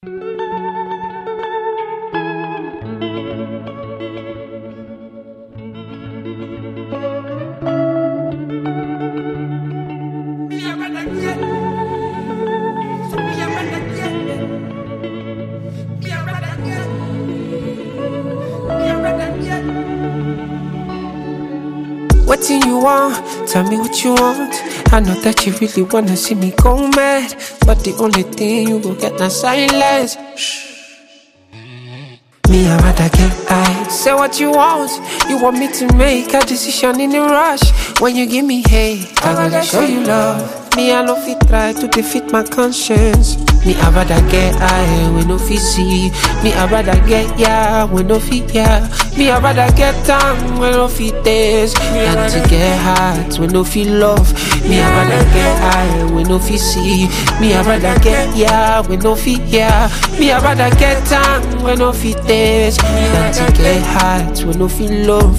What do you want? Tell me what you want. I know that you really wanna see me go mad, but the only thing you will get now silence. Shh. Me, I'd rather get high. Say what you want. You want me to make a decision in a rush. When you give me hate, I gotta show you love. Me, I no fit try to defeat my conscience. Me, I rather get high when no fit see. Me, I rather get yeah when no fit yeah. Me, I rather get down when no fit taste. Than to get hot when no fit love. Me, I rather get high when no fit see. Me, I rather get yeah when no fit yeah. Me, I rather get down when no fit taste. Than to get hot when no fit love.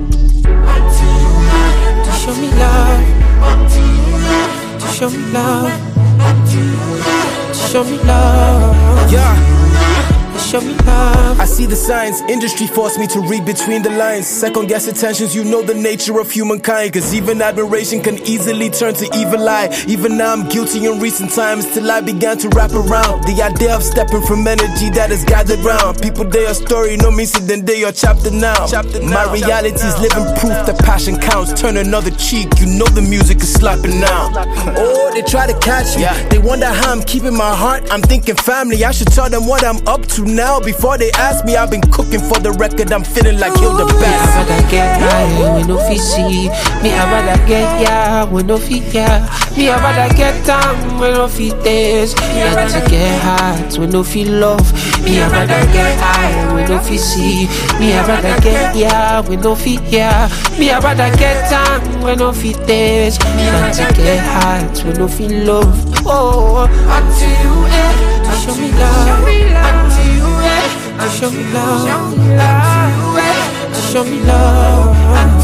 To show me love. To show me love. Show me love. Yeah. Show me love. I see the signs, industry forced me to read between the lines. Second guess attentions, you know the nature of humankind. Cause even admiration can easily turn to evil eye. Even now I'm guilty in recent times, till I began to wrap around the idea of stepping from energy that is gathered round. People, they are story, no me then they are chapter now. My reality is living proof that passion counts. Turn another cheek, you know the music is slapping now. Oh, they try to catch me, they wonder how I'm keeping my heart. I'm thinking family, I should tell them what I'm up to now. Before they ask me, I've been cooking for the record. I'm feeling like Hilda Bass. Me, I rather get high when no fit see. Me, I rather get yeah when no fit yeah. Me, I rather get down when no fit taste. Than to get hot when no fit love. Me, I rather get high when no fit see. Me, I rather get yeah when no fit yeah. Me, I rather get down when no fit taste. Than to get hot when no fit love. Oh, until you end, show me love. Until you end, show me love. Show me love.